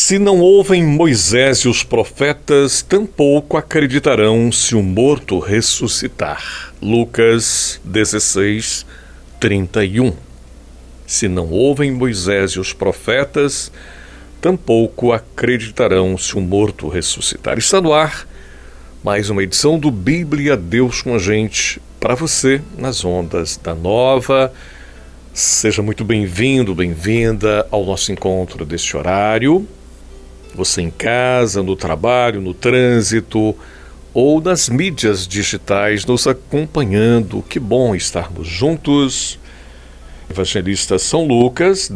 Se não ouvem Moisés e os profetas, tampouco acreditarão se o morto ressuscitar. Lucas 16, 31. Se não ouvem Moisés e os profetas, tampouco acreditarão se o morto ressuscitar. Está no ar mais uma edição do Bíblia Deus com a gente, para você nas ondas da Nova. Seja muito bem-vindo, bem-vinda ao nosso encontro deste horário. Você em casa, no trabalho, no trânsito ou nas mídias digitais nos acompanhando. Que bom estarmos juntos. Evangelista São Lucas,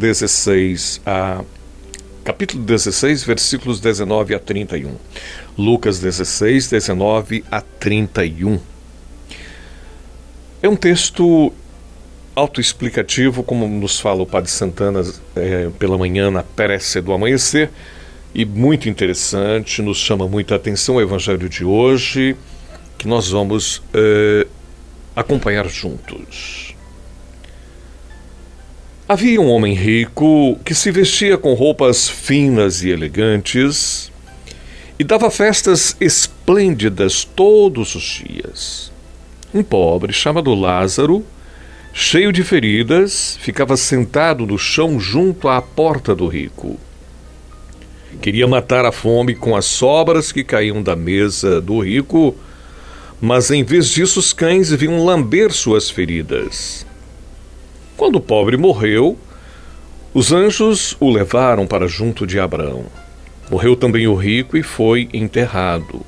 capítulo 16, versículos 19 a 31. Lucas 16, 19 a 31. É um texto autoexplicativo, como nos fala o Padre Santana pela manhã na prece do amanhecer, e muito interessante, nos chama muita atenção o Evangelho de hoje, que nós vamos acompanhar juntos. Havia um homem rico que se vestia com roupas finas e elegantes e dava festas esplêndidas todos os dias. Um pobre chamado Lázaro, cheio de feridas, ficava sentado no chão junto à porta do rico. Queria matar a fome com as sobras que caíam da mesa do rico, mas em vez disso os cães vinham lamber suas feridas. Quando o pobre morreu, os anjos o levaram para junto de Abraão. Morreu também o rico e foi enterrado.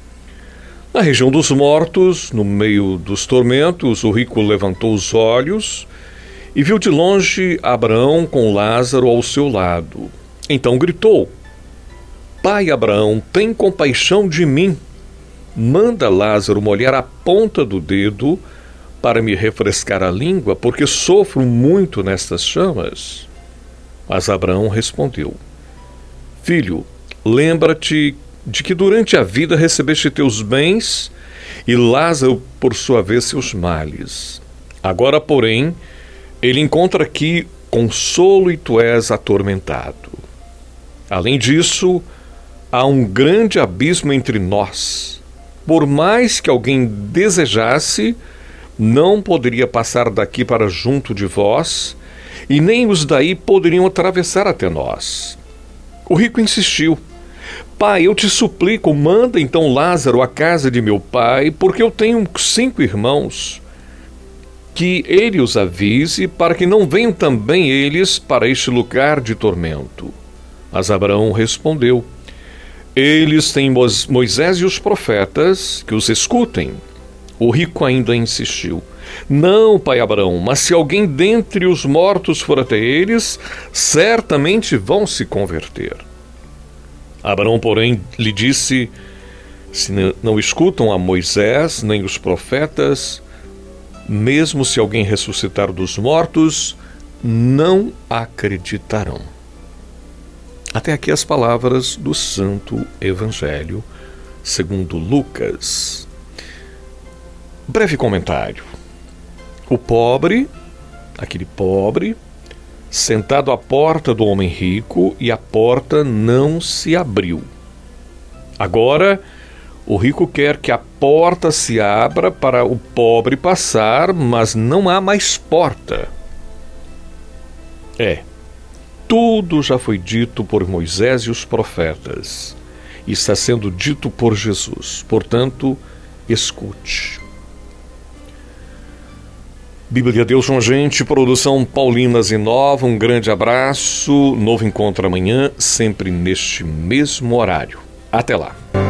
Na região dos mortos, no meio dos tormentos, o rico levantou os olhos e viu de longe Abraão com Lázaro ao seu lado. Então gritou: Pai Abraão, tem compaixão de mim. Manda Lázaro molhar a ponta do dedo para me refrescar a língua, porque sofro muito nestas chamas. Mas Abraão respondeu: Filho, lembra-te de que durante a vida recebeste teus bens e Lázaro, por sua vez, seus males. Agora, porém, ele encontra aqui consolo e tu és atormentado. Além disso, há um grande abismo entre nós. Por mais que alguém desejasse, não poderia passar daqui para junto de vós, e nem os daí poderiam atravessar até nós. O rico insistiu: Pai, eu te suplico, manda então Lázaro à casa de meu pai, porque eu tenho 5 irmãos, que ele os avise, para que não venham também eles para este lugar de tormento. Mas Abraão respondeu: Eles têm Moisés e os profetas, que os escutem. O rico ainda insistiu: Não, pai Abraão, mas se alguém dentre os mortos for até eles, certamente vão se converter. Abraão, porém, lhe disse: Se não escutam a Moisés nem os profetas, mesmo se alguém ressuscitar dos mortos, não acreditarão. Até aqui as palavras do Santo Evangelho segundo Lucas. Breve comentário. Aquele pobre, sentado à porta do homem rico, e a porta não se abriu. Agora, o rico quer que a porta se abra para o pobre passar, mas não há mais porta. Tudo já foi dito por Moisés e os profetas, e está sendo dito por Jesus. Portanto, escute. Bíblia Deus com a gente, produção Paulinas e Nova. Um grande abraço, novo encontro amanhã, sempre neste mesmo horário. Até lá.